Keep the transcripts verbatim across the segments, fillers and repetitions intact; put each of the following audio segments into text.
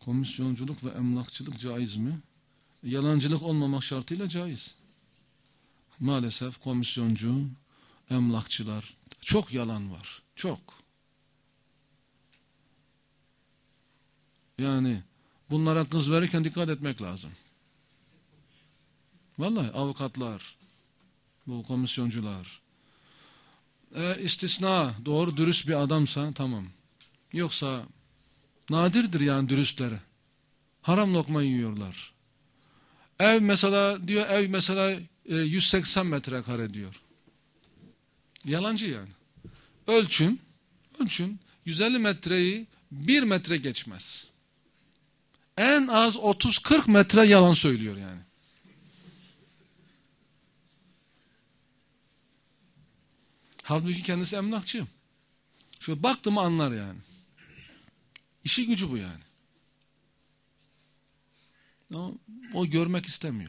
Komisyonculuk ve emlakçılık caiz mi? Yalancılık olmamak şartıyla caiz. Maalesef komisyoncu, emlakçılar, çok yalan var. Çok. Yani bunlara kız verirken dikkat etmek lazım. Vallahi avukatlar, bu komisyoncular. E, istisna, doğru dürüst bir adamsa tamam. Yoksa nadirdir yani dürüstleri. Haram lokma yiyorlar. Ev mesela diyor, ev mesela e, yüz seksen metrekare diyor. Yalancı yani. Ölçün, ölçün. yüz elli metreyi bir metre geçmez. En az otuz kırk metre yalan söylüyor yani. Halbuki kendisi emlakçı. Şöyle baktı mı anlar yani. İşi gücü bu yani. O, o görmek istemiyor.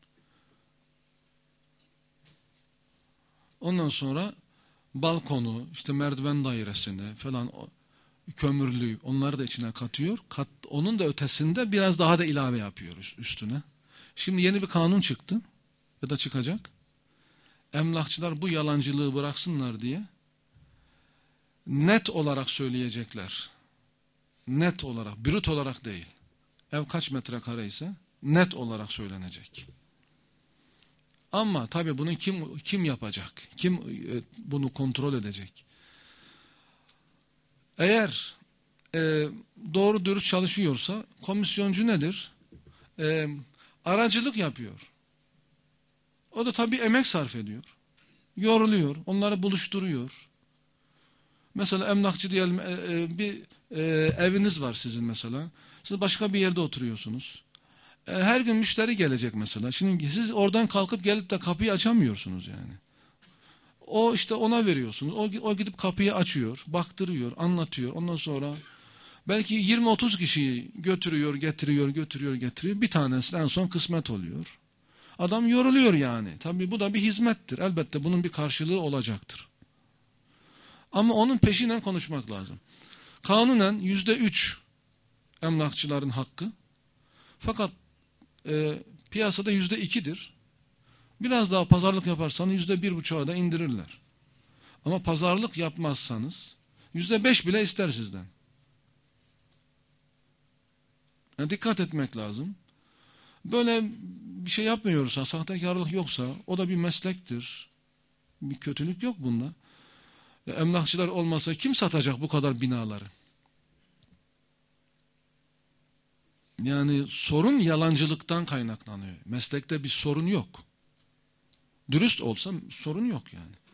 Ondan sonra balkonu, işte merdiven dairesini falan, kömürlüğü, onları da içine katıyor. Kat, onun da ötesinde biraz daha da ilave yapıyor üstüne. Şimdi yeni bir kanun çıktı ya da çıkacak. Emlakçılar bu yalancılığı bıraksınlar diye net olarak söyleyecekler. Net olarak, brüt olarak değil. Ev kaç metrekare ise net olarak söylenecek. Ama tabii bunu kim kim yapacak? Kim bunu kontrol edecek? Eğer e, doğru dürüst çalışıyorsa komisyoncu nedir? E, aracılık yapıyor. O da tabii emek sarf ediyor. Yoruluyor. Onları buluşturuyor. Mesela emlakçı diyelim, e, e, bir e, eviniz var sizin mesela. Siz başka bir yerde oturuyorsunuz. E, her gün müşteri gelecek mesela. Şimdi siz oradan kalkıp gelip de kapıyı açamıyorsunuz yani. O işte ona veriyorsunuz. O, o gidip kapıyı açıyor, baktırıyor, anlatıyor. Ondan sonra belki yirmi otuz kişiyi götürüyor, getiriyor, götürüyor, getiriyor. Bir tanesi en son kısmet oluyor. Adam yoruluyor yani. Tabii bu da bir hizmettir. Elbette bunun bir karşılığı olacaktır. Ama onun peşinden konuşmak lazım. Kanunen yüzde üç emlakçıların hakkı. Fakat e, piyasada yüzde ikidir. Biraz daha pazarlık yaparsanız yüzde bir buçuğa da indirirler. Ama pazarlık yapmazsanız yüzde beş bile ister sizden. Yani dikkat etmek lazım. Böyle bir şey yapmıyorsa, sahtekarlık yoksa, o da bir meslektir. Bir kötülük yok bunda. Emlakçılar olmasa kim satacak bu kadar binaları? Yani sorun yalancılıktan kaynaklanıyor. Meslekte bir sorun yok. Dürüst olsa sorun yok yani.